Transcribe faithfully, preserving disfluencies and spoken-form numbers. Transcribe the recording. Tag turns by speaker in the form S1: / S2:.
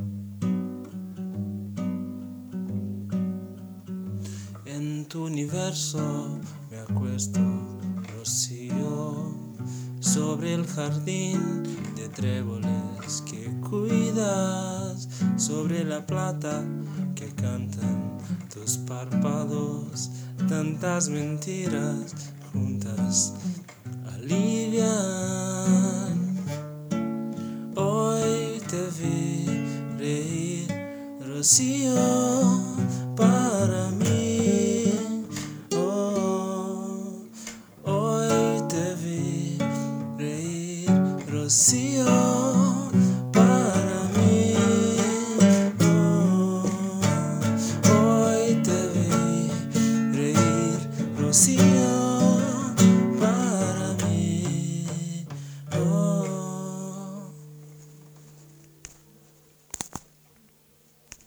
S1: En tu universo me acuesto, rocío, sobre el jardín de tréboles que cuidas, sobre la plata que cantan tus párpados. Tantas mentiras juntas alivian. Hoy te vi reír, rocío.